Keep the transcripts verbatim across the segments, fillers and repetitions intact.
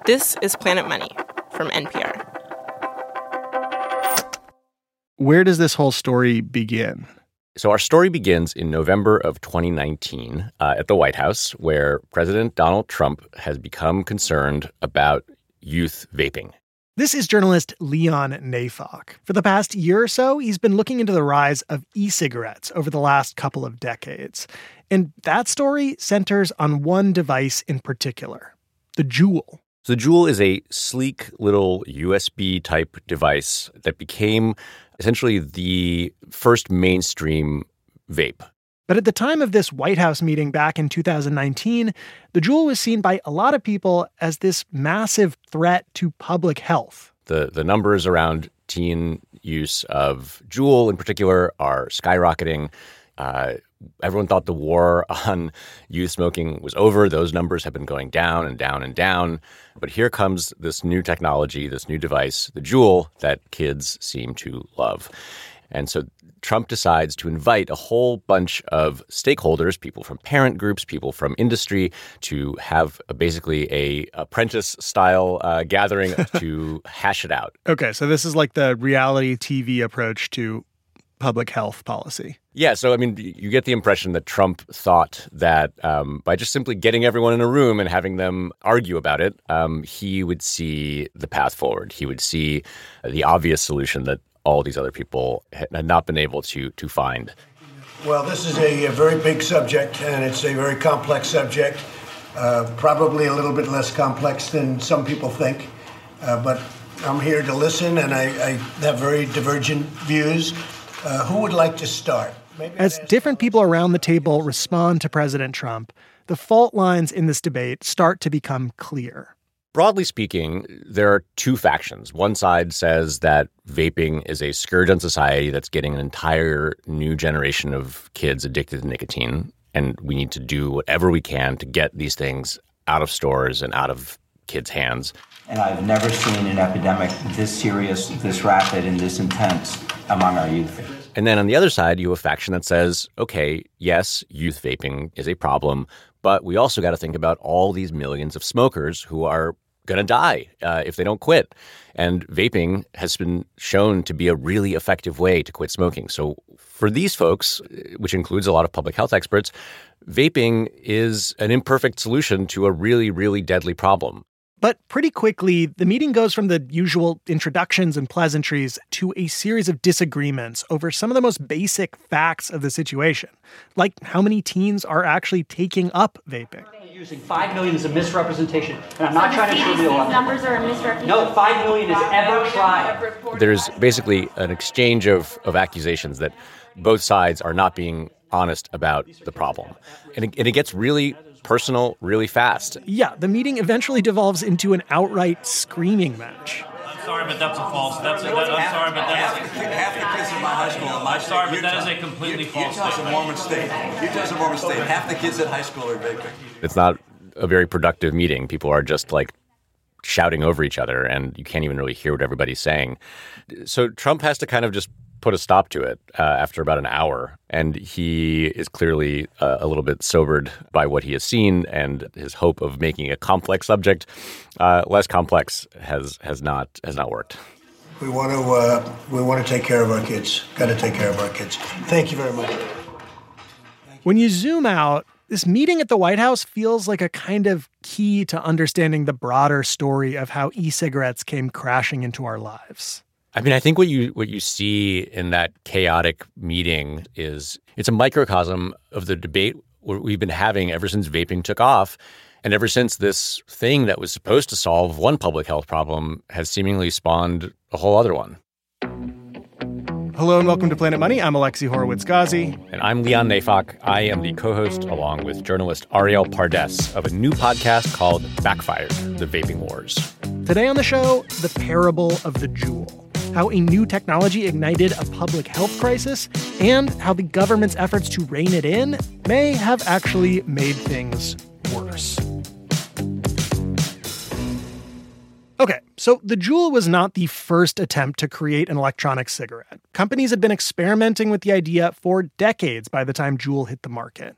This is Planet Money from N P R. Where does this whole story begin? So our story begins in November of twenty nineteen uh, at the White House, where President Donald Trump has become concerned about youth vaping. This is journalist Leon Neyfakh. For the past year or so, he's been looking into the rise of e-cigarettes over the last couple of decades. And that story centers on one device in particular, the Juul. So the Juul is a sleek little U S B-type device that became essentially the first mainstream vape. But at the time of this White House meeting back in two thousand nineteen, the Juul was seen by a lot of people as this massive threat to public health. The the numbers around teen use of Juul in particular are skyrocketing. Uh, everyone thought the war on youth smoking was over. Those numbers have been going down and down and down. But here comes this new technology, this new device, the Juul, that kids seem to love. And so Trump decides to invite a whole bunch of stakeholders, people from parent groups, people from industry, to have a, basically a apprentice-style uh, gathering to hash it out. Okay, so this is like the reality T V approach to public health policy. Yeah, so, I mean, you get the impression that Trump thought that um, by just simply getting everyone in a room and having them argue about it, um, he would see the path forward. He would see the obvious solution that all these other people had not been able to to find. Well, this is a, a very big subject, and it's a very complex subject, uh, probably a little bit less complex than some people think. Uh, but I'm here to listen, and I, I have very divergent views. Uh, who would like to start? Maybe As different people around the table respond to President Trump, the fault lines in this debate start to become clear. Broadly speaking, there are two factions. One side says that vaping is a scourge on society that's getting an entire new generation of kids addicted to nicotine, and we need to do whatever we can to get these things out of stores and out of kids' hands. And I've never seen an epidemic this serious, this rapid, and this intense among our youth. And then on the other side, you have a faction that says, okay, yes, youth vaping is a problem, but we also got to think about all these millions of smokers who are going to die uh, if they don't quit. And vaping has been shown to be a really effective way to quit smoking. So for these folks, which includes a lot of public health experts, vaping is an imperfect solution to a really, really deadly problem. But pretty quickly, the meeting goes from the usual introductions and pleasantries to a series of disagreements over some of the most basic facts of the situation, like how many teens are actually taking up vaping. Using five million is a misrepresentation, and I'm not so trying to show you a lot. Numbers are a misrepresentation. No, five million is ever tried. There's basically an exchange of, of accusations that both sides are not being honest about the problem. And it, and it gets really personal really fast. Yeah, the meeting eventually devolves into an outright screaming match. I'm sorry, but that's a false. That's a, that, I'm sorry, but that is a, half the kids in my high school. My I'm sorry, but that is a completely false Utah's statement. a Mormon state. Utah's a Mormon state. Half the kids in high school are vaping. It's not a very productive meeting. People are just like shouting over each other, and you can't even really hear what everybody's saying. So Trump has to kind of just put a stop to it uh, after about an hour. And he is clearly uh, a little bit sobered by what he has seen, and his hope of making a complex subject uh, less complex has has not has not worked. We want to uh, we want to take care of our kids. Got to take care of our kids. Thank you very much. When you zoom out, this meeting at the White House feels like a kind of key to understanding the broader story of how e-cigarettes came crashing into our lives. I mean, I think what you what you see in that chaotic meeting is it's a microcosm of the debate we've been having ever since vaping took off, and ever since this thing that was supposed to solve one public health problem has seemingly spawned a whole other one. Hello and welcome to Planet Money. I'm Alexi Horowitz-Ghazi. And I'm Leon Neyfakh. I am the co-host, along with journalist Ariel Pardes, of a new podcast called Backfired, The Vaping Wars. Today on the show, the parable of the Juul. How a new technology ignited a public health crisis, and how the government's efforts to rein it in may have actually made things worse. Okay, so the Juul was not the first attempt to create an electronic cigarette. Companies had been experimenting with the idea for decades by the time Juul hit the market.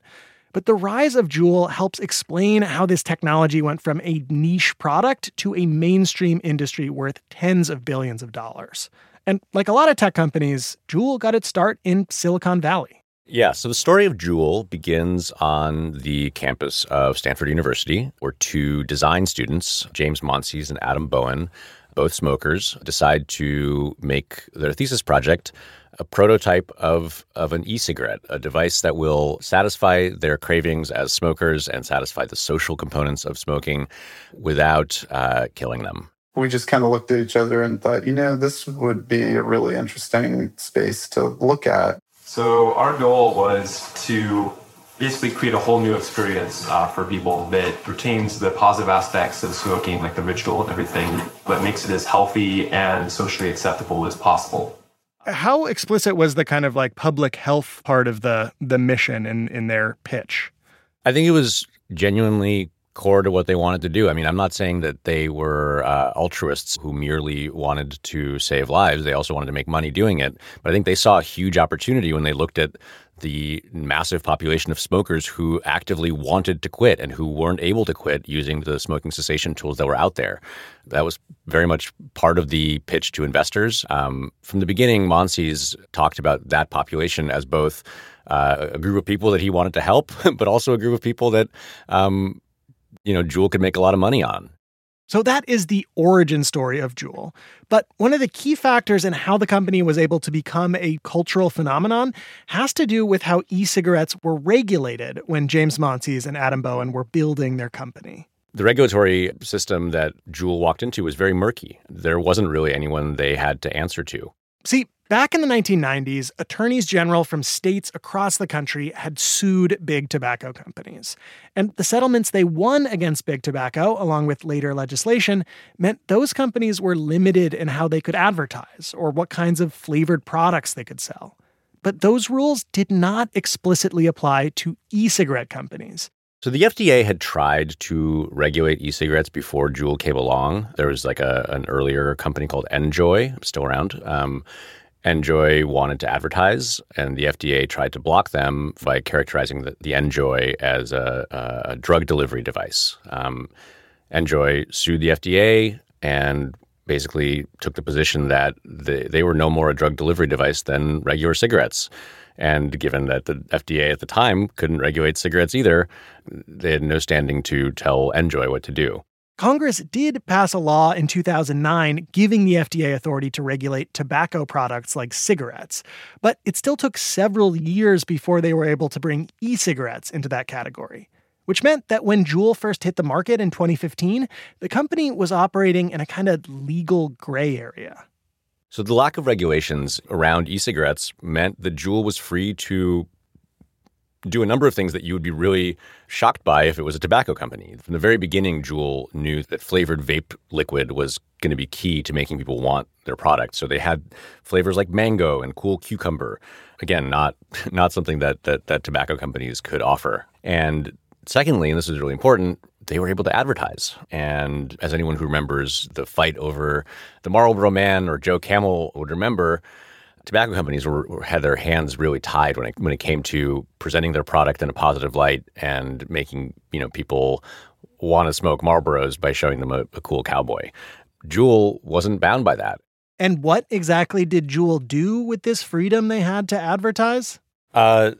But the rise of Juul helps explain how this technology went from a niche product to a mainstream industry worth tens of billions of dollars. And like a lot of tech companies, Juul got its start in Silicon Valley. Yeah, so the story of Juul begins on the campus of Stanford University, where two design students, James Monsees and Adam Bowen, both smokers, decide to make their thesis project a prototype of, of an e-cigarette, a device that will satisfy their cravings as smokers and satisfy the social components of smoking without uh, killing them. We just kind of looked at each other and thought, you know, this would be a really interesting space to look at. So our goal was to basically create a whole new experience uh, for people that retains the positive aspects of smoking, like the ritual and everything, but makes it as healthy and socially acceptable as possible. How explicit was the kind of like public health part of the the mission in, in their pitch? I think it was genuinely core to what they wanted to do. I mean, I'm not saying that they were uh, altruists who merely wanted to save lives. They also wanted to make money doing it. But I think they saw a huge opportunity when they looked at the massive population of smokers who actively wanted to quit and who weren't able to quit using the smoking cessation tools that were out there. That was very much part of the pitch to investors. Um, from the beginning, Monsees talked about that population as both uh, a group of people that he wanted to help, but also a group of people that um, you know, Juul could make a lot of money on. So that is the origin story of Juul. But one of the key factors in how the company was able to become a cultural phenomenon has to do with how e-cigarettes were regulated when James Monsees and Adam Bowen were building their company. The regulatory system that Juul walked into was very murky. There wasn't really anyone they had to answer to. See, back in the nineteen nineties, attorneys general from states across the country had sued big tobacco companies. And the settlements they won against big tobacco, along with later legislation, meant those companies were limited in how they could advertise or what kinds of flavored products they could sell. But those rules did not explicitly apply to e-cigarette companies. So the F D A had tried to regulate e-cigarettes before Juul came along. There was like a an earlier company called NJOY, still around. Um, NJOY wanted to advertise, and the F D A tried to block them by characterizing the, the NJOY as a, a drug delivery device. Um, NJOY sued the F D A and basically took the position that they, they were no more a drug delivery device than regular cigarettes. And given that the F D A at the time couldn't regulate cigarettes either, they had no standing to tell NJOY what to do. Congress did pass a law in two thousand nine giving the F D A authority to regulate tobacco products like cigarettes. But it still took several years before they were able to bring e-cigarettes into that category, which meant that when Juul first hit the market in twenty fifteen, the company was operating in a kind of legal gray area. So the lack of regulations around e-cigarettes meant that Juul was free to do a number of things that you would be really shocked by if it was a tobacco company. From the very beginning, Juul knew that flavored vape liquid was going to be key to making people want their product. So they had flavors like mango and cool cucumber. Again, not not something that that, that tobacco companies could offer. And secondly, and this is really important, they were able to advertise. And as anyone who remembers the fight over the Marlboro Man or Joe Camel would remember, tobacco companies were, were, had their hands really tied when it, when it came to presenting their product in a positive light and making, you know, people want to smoke Marlboros by showing them a, a cool cowboy. Juul wasn't bound by that. And what exactly did Juul do with this freedom they had to advertise? Uh,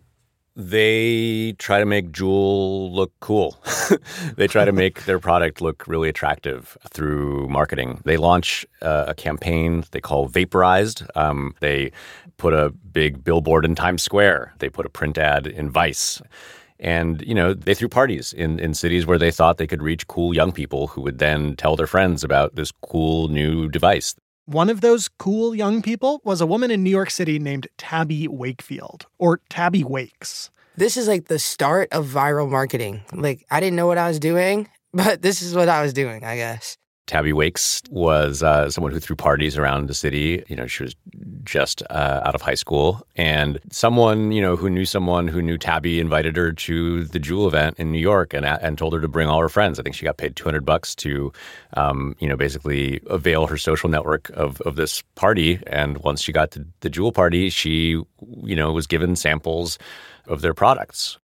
they try to make Juul look cool. They try to make their product look really attractive through marketing. They launch uh, a campaign they call Vaporized. Um, they put a big billboard in Times Square. They put a print ad in Vice. And, you know, they threw parties in, in cities where they thought they could reach cool young people who would then tell their friends about this cool new device. One of those cool young people was a woman in New York City named Tabby Wakefield, or Tabby Wakes. This is like the start of viral marketing. Like, I didn't know what I was doing, but this is what I was doing, I guess. Tabby Wakes was uh, someone who threw parties around the city. You know, she was just uh, out of high school. And someone, you know, who knew someone who knew Tabby invited her to the Juul event in New York and and told her to bring all her friends. I think she got paid two hundred bucks to, um, you know, basically avail her social network of, of this party. And once she got to the Juul party, she, you know, was given samples of their products.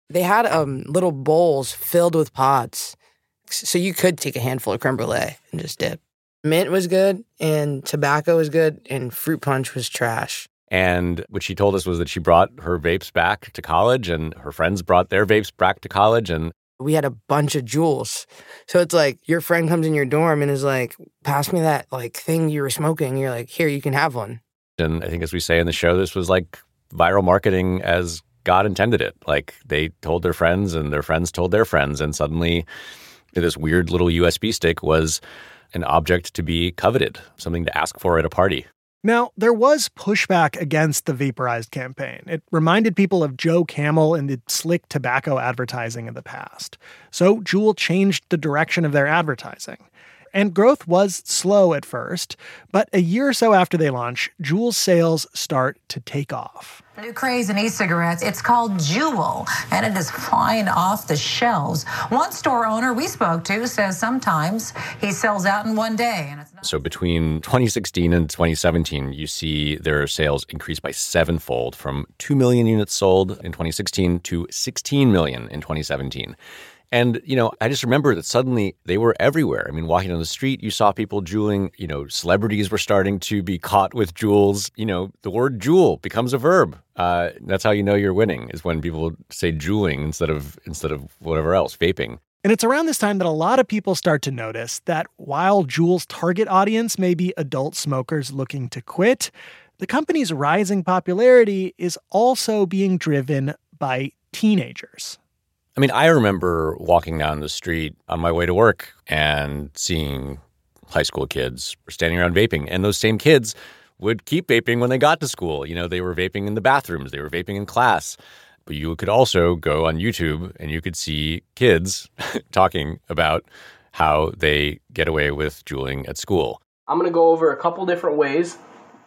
They had um, little bowls filled with pods. So you could take a handful of creme brulee and just dip. Mint was good, and tobacco was good, and fruit punch was trash. And what she told us was that she brought her vapes back to college, and her friends brought their vapes back to college, and we had a bunch of Juuls. So it's like your friend comes in your dorm and is like, pass me that like thing you were smoking. You're like, here, you can have one. And I think as we say in the show, this was like viral marketing as God intended it. Like they told their friends and their friends told their friends. And suddenly this weird little U S B stick was an object to be coveted, something to ask for at a party. Now, there was pushback against the vaporized campaign. It reminded people of Joe Camel and the slick tobacco advertising of the past. So Juul changed the direction of their advertising. And growth was slow at first, but a year or so after they launch, Juul's sales start to take off. New craze in e-cigarettes, it's called Juul, and it is flying off the shelves. One store owner we spoke to says sometimes he sells out in one day. And it's not- So between twenty sixteen and twenty seventeen, you see their sales increase by sevenfold from two million units sold in twenty sixteen to sixteen million in twenty seventeen. And, you know, I just remember that suddenly they were everywhere. I mean, walking down the street, you saw people juuling. You know, celebrities were starting to be caught with Juuls. You know, the word Juul becomes a verb. Uh, that's how you know you're winning, is when people say juuling instead of instead of whatever else, vaping. And it's around this time that a lot of people start to notice that while Juul's target audience may be adult smokers looking to quit, the company's rising popularity is also being driven by teenagers. I mean, I remember walking down the street on my way to work and seeing high school kids standing around vaping. And those same kids would keep vaping when they got to school. You know, they were vaping in the bathrooms. They were vaping in class. But you could also go on YouTube and you could see kids talking about how they get away with juuling at school. I'm going to go over a couple different ways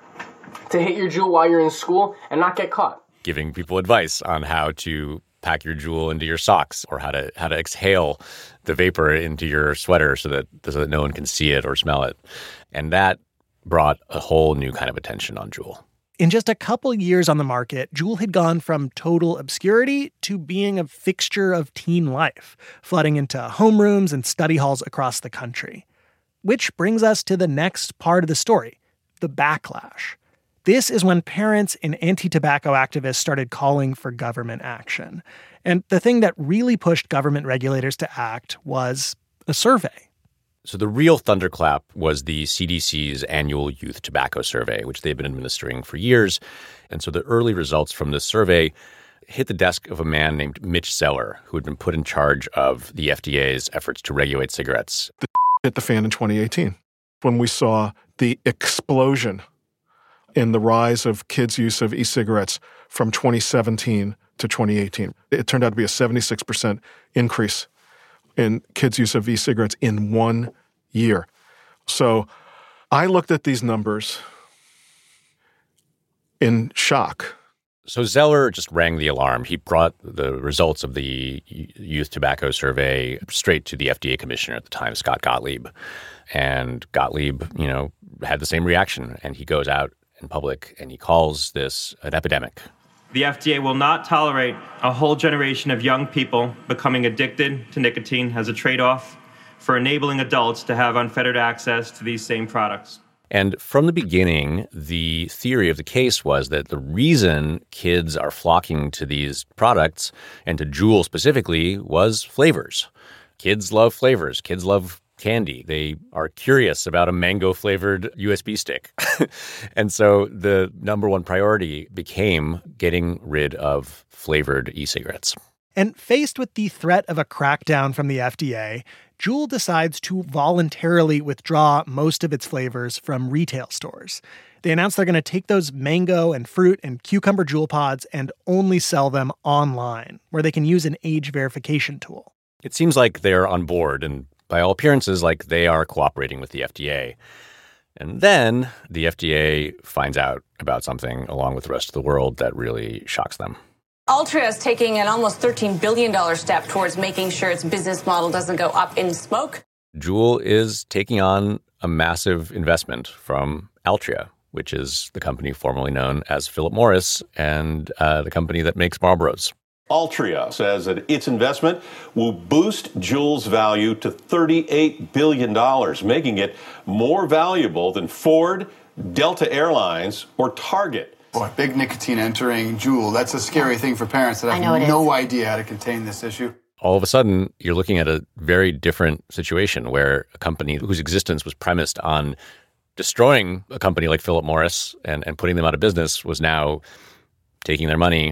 to hit your Juul while you're in school and not get caught. Giving people advice on how to pack your Juul into your socks, or how to how to exhale the vapor into your sweater so that so that no one can see it or smell it. And that brought a whole new kind of attention on Juul. In just a couple years on the market, Juul had gone from total obscurity to being a fixture of teen life, flooding into homerooms and study halls across the country. Which brings us to the next part of the story, the backlash. This is when parents and anti-tobacco activists started calling for government action. And the thing that really pushed government regulators to act was a survey. So the real thunderclap was the C D C's annual youth tobacco survey, which they've been administering for years. And so the early results from this survey hit the desk of a man named Mitch Zeller, who had been put in charge of the F D A's efforts to regulate cigarettes. The hit the fan in twenty eighteen when we saw the explosion in the rise of kids' use of e-cigarettes from twenty seventeen to twenty eighteen. It turned out to be a seventy-six percent increase in kids' use of e-cigarettes in one year. So I looked at these numbers in shock. So Zeller just rang the alarm. He brought the results of the youth tobacco survey straight to the F D A commissioner at the time, Scott Gottlieb. And Gottlieb, you know, had the same reaction. And he goes out in public and he calls this an epidemic. The F D A will not tolerate a whole generation of young people becoming addicted to nicotine as a trade-off for enabling adults to have unfettered access to these same products. And from the beginning, the theory of the case was that the reason kids are flocking to these products, and to Juul specifically, was flavors. Kids love flavors. Kids love candy. They are curious about a mango-flavored U S B stick. And so the number one priority became getting rid of flavored e-cigarettes. And faced with the threat of a crackdown from the F D A, Juul decides to voluntarily withdraw most of its flavors from retail stores. They announce they're going to take those mango and fruit and cucumber Juul pods and only sell them online, where they can use an age verification tool. It seems like they're on board, and by all appearances, like they are cooperating with the F D A. And then the F D A finds out about something along with the rest of the world that really shocks them. Altria is taking an almost thirteen billion dollars step towards making sure its business model doesn't go up in smoke. Juul is taking on a massive investment from Altria, which is the company formerly known as Philip Morris and uh, the company that makes Marlboros. Altria says that its investment will boost Juul's value to thirty-eight billion dollars, making it more valuable than Ford, Delta Airlines, or Target. Boy, big nicotine entering Juul. That's a scary thing for parents that I know have it no is. idea how to contain this issue. All of a sudden, you're looking at a very different situation where a company whose existence was premised on destroying a company like Philip Morris and, and putting them out of business was now taking their money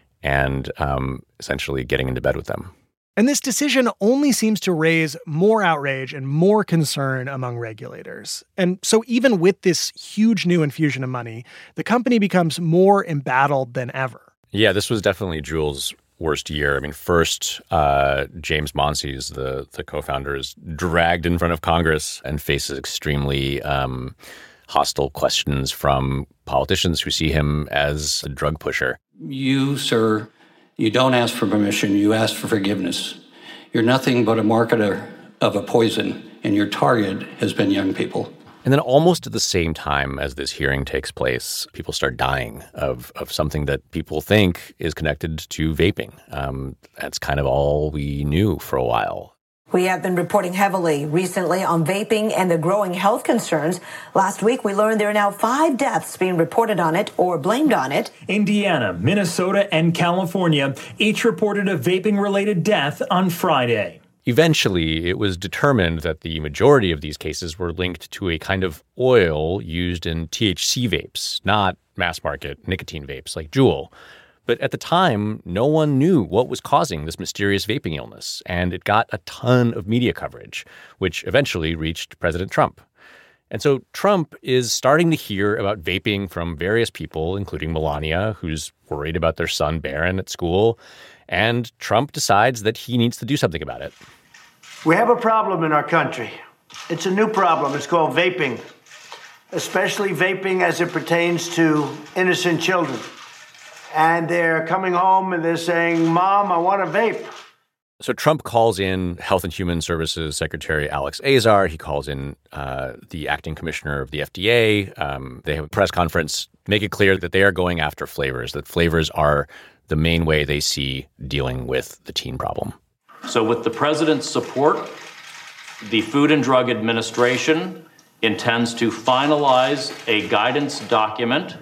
and um, essentially getting into bed with them. And this decision only seems to raise more outrage and more concern among regulators. And so even with this huge new infusion of money, the company becomes more embattled than ever. Yeah, this was definitely Juul's worst year. I mean, first, uh, James Monsees, the, the co-founder, is dragged in front of Congress and faces extremely um, hostile questions from politicians who see him as a drug pusher. You, sir, you don't ask for permission, you ask for forgiveness. You're nothing but a marketer of a poison, and your target has been young people. And then almost at the same time as this hearing takes place, people start dying of, of something that people think is connected to vaping. Um, that's kind of all we knew for a while. We have been reporting heavily recently on vaping and the growing health concerns. Last week, we learned there are now five deaths being reported on it or blamed on it. Indiana, Minnesota, and California each reported a vaping-related death on Friday. Eventually, it was determined that the majority of these cases were linked to a kind of oil used in T H C vapes, not mass-market nicotine vapes like Juul. But at the time, no one knew what was causing this mysterious vaping illness, and it got a ton of media coverage, which eventually reached President Trump. And so Trump is starting to hear about vaping from various people, including Melania, who's worried about their son Barron at school, and Trump decides that he needs to do something about it. We have a problem in our country. It's a new problem. It's called vaping, especially vaping as it pertains to innocent children. And they're coming home and they're saying, Mom, I want to vape. So Trump calls in Health and Human Services Secretary Alex Azar. He calls in uh, the acting commissioner of the F D A. Um, they have a press conference, make it clear that they are going after flavors, that flavors are the main way they see dealing with the teen problem. So with the president's support, the Food and Drug Administration intends to finalize a guidance document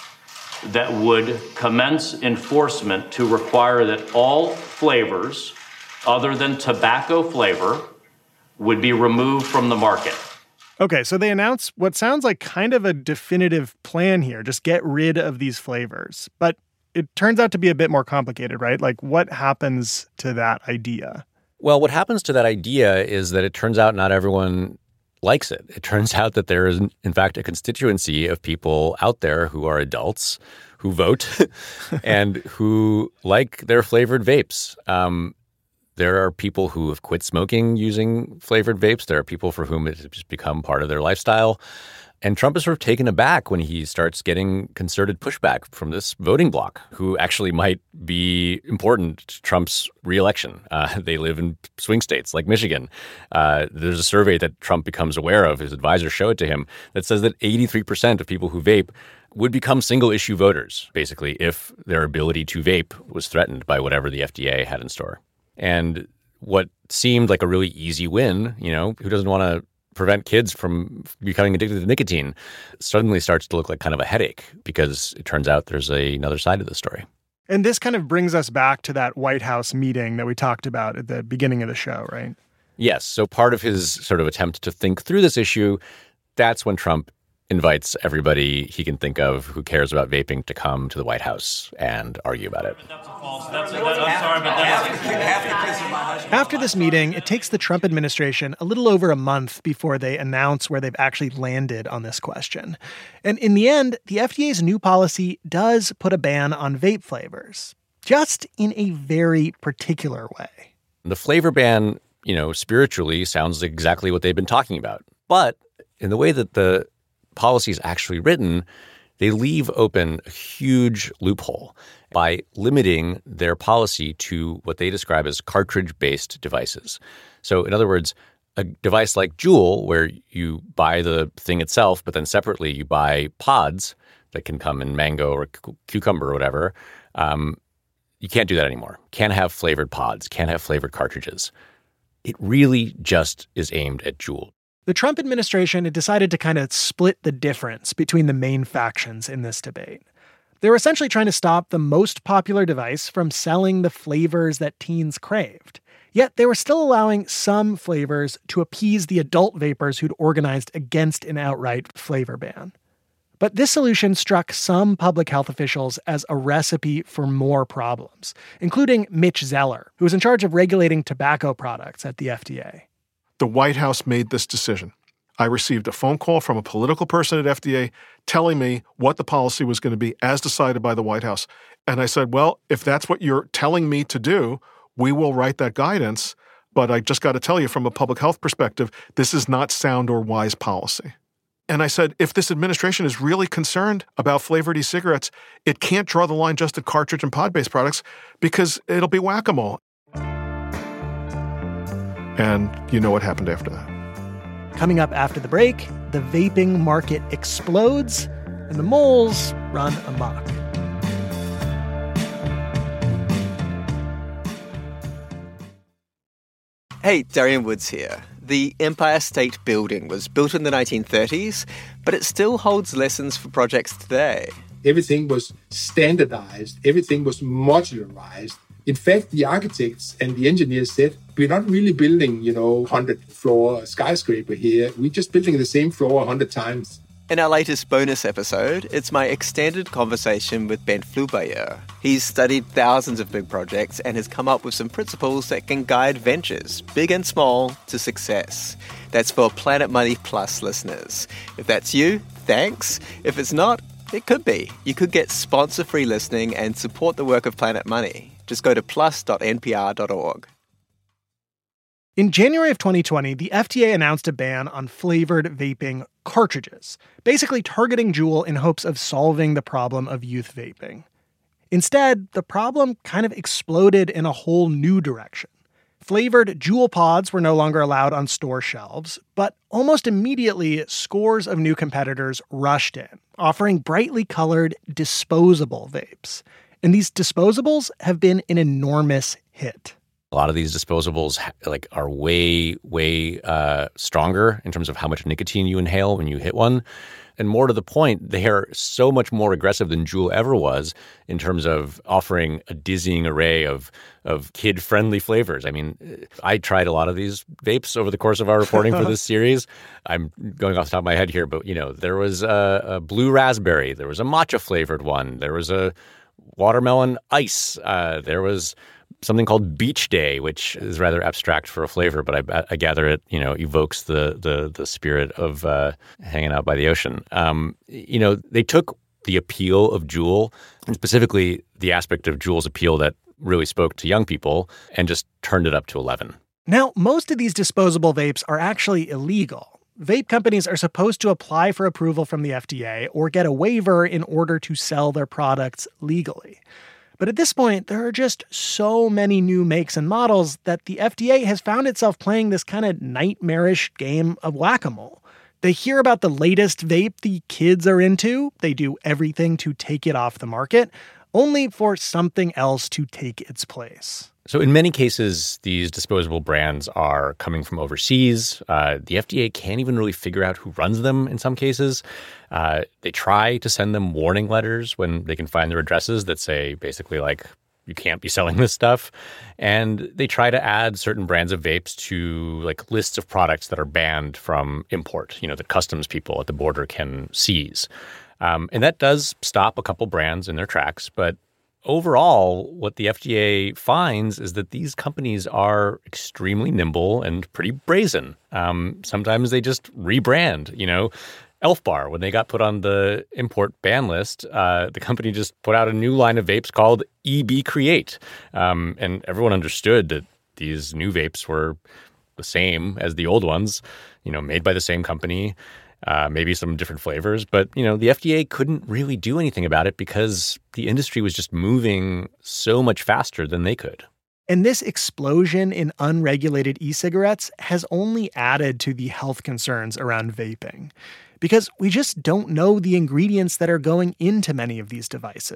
that would commence enforcement to require that all flavors other than tobacco flavor would be removed from the market. Okay, so they announce what sounds like kind of a definitive plan here. Just get rid of these flavors. But it turns out to be a bit more complicated, right? Like, what happens to that idea? Well, what happens to that idea is that it turns out not everyone likes it. It turns out that there is, in fact, a constituency of people out there who are adults, who vote, and who like their flavored vapes. Um, there are people who have quit smoking using flavored vapes. There are people for whom it has just become part of their lifestyle. And Trump is sort of taken aback when he starts getting concerted pushback from this voting bloc, who actually might be important to Trump's reelection. Uh, they live in swing states like Michigan. Uh, there's a survey that Trump becomes aware of, his advisors show it to him, that says that eighty-three percent of people who vape would become single-issue voters, basically, if their ability to vape was threatened by whatever the F D A had in store. And what seemed like a really easy win, you know, who doesn't want to prevent kids from becoming addicted to nicotine, suddenly starts to look like kind of a headache because it turns out there's a, another side of the story. And this kind of brings us back to that White House meeting that we talked about at the beginning of the show, right? Yes. So part of his sort of attempt to think through this issue, that's when Trump invites everybody he can think of who cares about vaping to come to the White House and argue about it. That's a false. That's a, that, I'm sorry, but that's After this meeting, it takes the Trump administration a little over a month before they announce where they've actually landed on this question. And in the end, the F D A's new policy does put a ban on vape flavors, just in a very particular way. The flavor ban, you know, spiritually sounds exactly what they've been talking about. But in the way that the policy is actually written, they leave open a huge loophole by limiting their policy to what they describe as cartridge-based devices. So in other words, a device like Juul, where you buy the thing itself, but then separately you buy pods that can come in mango or cu- cucumber or whatever, um, you can't do that anymore. Can't have flavored pods, can't have flavored cartridges. It really just is aimed at Juul. The Trump administration had decided to kind of split the difference between the main factions in this debate. They were essentially trying to stop the most popular device from selling the flavors that teens craved. Yet they were still allowing some flavors to appease the adult vapors who'd organized against an outright flavor ban. But this solution struck some public health officials as a recipe for more problems, including Mitch Zeller, who was in charge of regulating tobacco products at the F D A. The White House made this decision. I received a phone call from a political person at F D A telling me what the policy was going to be as decided by the White House. And I said, well, if that's what you're telling me to do, we will write that guidance. But I just got to tell you, from a public health perspective, this is not sound or wise policy. And I said, if this administration is really concerned about flavored e-cigarettes, it can't draw the line just at cartridge and pod-based products because it'll be whack-a-mole. And you know what happened after that. Coming up after the break, the vaping market explodes and the moles run amok. Hey, Darian Woods here. The Empire State Building was built in the nineteen thirties, but it still holds lessons for projects today. Everything was standardized. Everything was modularized. In fact, the architects and the engineers said, we're not really building, you know, one hundred floor skyscraper here. We're just building the same floor one hundred times. In our latest bonus episode, it's my extended conversation with Bent Flubayer. He's studied thousands of big projects and has come up with some principles that can guide ventures, big and small, to success. That's for Planet Money Plus listeners. If that's you, thanks. If it's not, it could be. You could get sponsor-free listening and support the work of Planet Money. Just go to plus dot n p r dot org. In January of twenty twenty, the F D A announced a ban on flavored vaping cartridges, basically targeting Juul in hopes of solving the problem of youth vaping. Instead, the problem kind of exploded in a whole new direction. Flavored Juul pods were no longer allowed on store shelves, but almost immediately, scores of new competitors rushed in, offering brightly colored, disposable vapes. And these disposables have been an enormous hit. A lot of these disposables like are way, way uh, stronger in terms of how much nicotine you inhale when you hit one. And more to the point, they are so much more aggressive than Juul ever was in terms of offering a dizzying array of of kid-friendly flavors. I mean, I tried a lot of these vapes over the course of our reporting for this series. I'm going off the top of my head here, but, you know, there was a, a blue raspberry. There was a matcha-flavored one. There was a watermelon ice. Uh, there was something called Beach Day, which is rather abstract for a flavor, but I, I gather it, you know, evokes the the the spirit of uh, hanging out by the ocean. Um, you know, they took the appeal of Juul, and specifically the aspect of Juul's appeal that really spoke to young people, and just turned it up to eleven. Now, most of these disposable vapes are actually illegal. Vape companies are supposed to apply for approval from the F D A or get a waiver in order to sell their products legally. But at this point, there are just so many new makes and models that the F D A has found itself playing this kind of nightmarish game of whack-a-mole. They hear about the latest vape the kids are into, they do everything to take it off the market, only for something else to take its place. So in many cases, these disposable brands are coming from overseas. Uh, the F D A can't even really figure out who runs them in some cases. Uh, they try to send them warning letters when they can find their addresses that say basically like, you can't be selling this stuff. And they try to add certain brands of vapes to like lists of products that are banned from import, you know, that customs people at the border can seize. Um, and that does stop a couple brands in their tracks, but overall, what the F D A finds is that these companies are extremely nimble and pretty brazen. Um, sometimes they just rebrand, you know. Elf Bar, when they got put on the import ban list, uh, the company just put out a new line of vapes called E B Create. Um, and everyone understood that these new vapes were the same as the old ones, you know, made by the same company. Uh, maybe some different flavors, but, you know, the F D A couldn't really do anything about it because the industry was just moving so much faster than they could. And this explosion in unregulated e-cigarettes has only added to the health concerns around vaping, because we just don't know the ingredients that are going into many of these devices.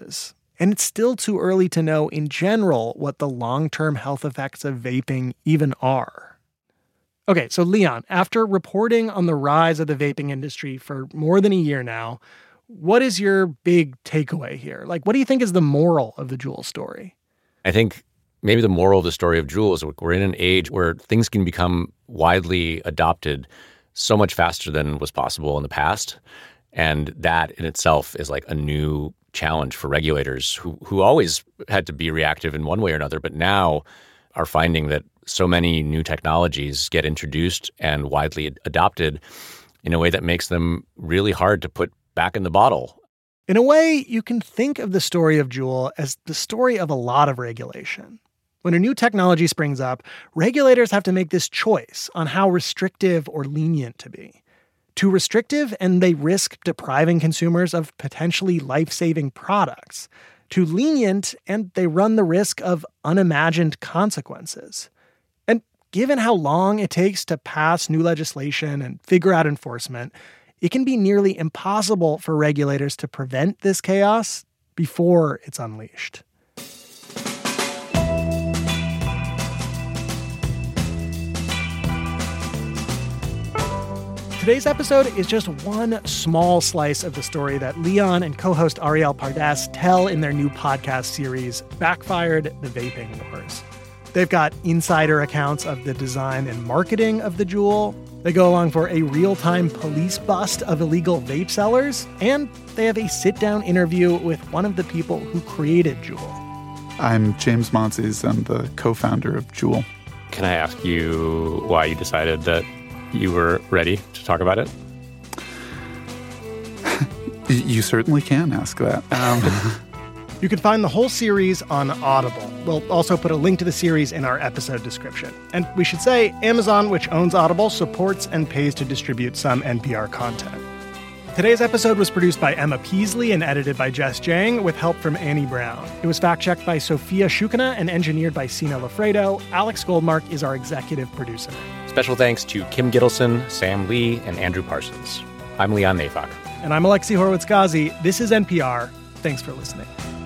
And it's still too early to know in general what the long-term health effects of vaping even are. Okay, so Leon, after reporting on the rise of the vaping industry for more than a year now, what is your big takeaway here? Like, what do you think is the moral of the Juul story? I think maybe the moral of the story of Juul is we're in an age where things can become widely adopted so much faster than was possible in the past. And that in itself is like a new challenge for regulators who who always had to be reactive in one way or another, but now are finding that so many new technologies get introduced and widely adopted in a way that makes them really hard to put back in the bottle. In a way, you can think of the story of Juul as the story of a lot of regulation. When a new technology springs up, regulators have to make this choice on how restrictive or lenient to be. Too restrictive, and they risk depriving consumers of potentially life-saving products. Too lenient, and they run the risk of unimagined consequences. And given how long it takes to pass new legislation and figure out enforcement, it can be nearly impossible for regulators to prevent this chaos before it's unleashed. Today's episode is just one small slice of the story that Leon and co-host Ariel Pardes tell in their new podcast series, Backfired: The Vaping Wars. They've got insider accounts of the design and marketing of the Juul. They go along for a real-time police bust of illegal vape sellers. And they have a sit-down interview with one of the people who created Juul. I'm James Monsees. I'm the co-founder of Juul. Can I ask you why you decided that you were ready to talk about it? You certainly can ask that. Um, You can find the whole series on Audible. We'll also put a link to the series in our episode description. And we should say, Amazon, which owns Audible, supports and pays to distribute some N P R content. Today's episode was produced by Emma Peasley and edited by Jess Jang with help from Annie Brown. It was fact-checked by Sophia Shukina and engineered by Sina Lafredo. Alex Goldmark is our executive producer. Special thanks to Kim Gittleson, Sam Lee, and Andrew Parsons. I'm Leon Neyfakh. And I'm Alexi Horowitz-Ghazi. This is N P R. Thanks for listening.